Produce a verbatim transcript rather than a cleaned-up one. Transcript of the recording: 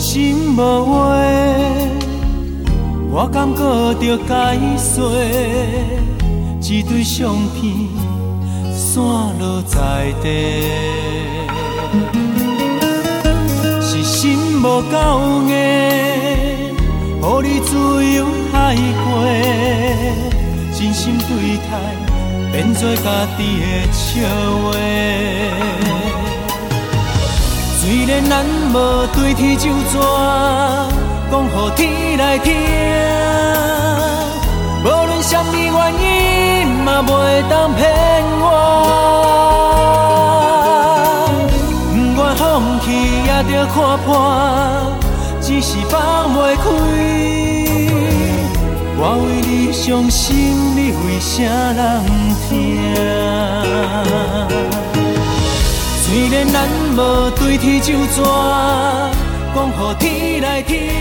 心无话，我感觉着解说，一堆相片散落在地，是心无够硬，予你自由海过，真心对待变做家己的笑话。虽然咱无对天就纸，讲予天来听，无论什么原因，嘛袂当骗我。不愿放弃，也着看破，只是放袂开。我为你伤心，你为啥人听？虽然咱无对天就纸，讲予天来听。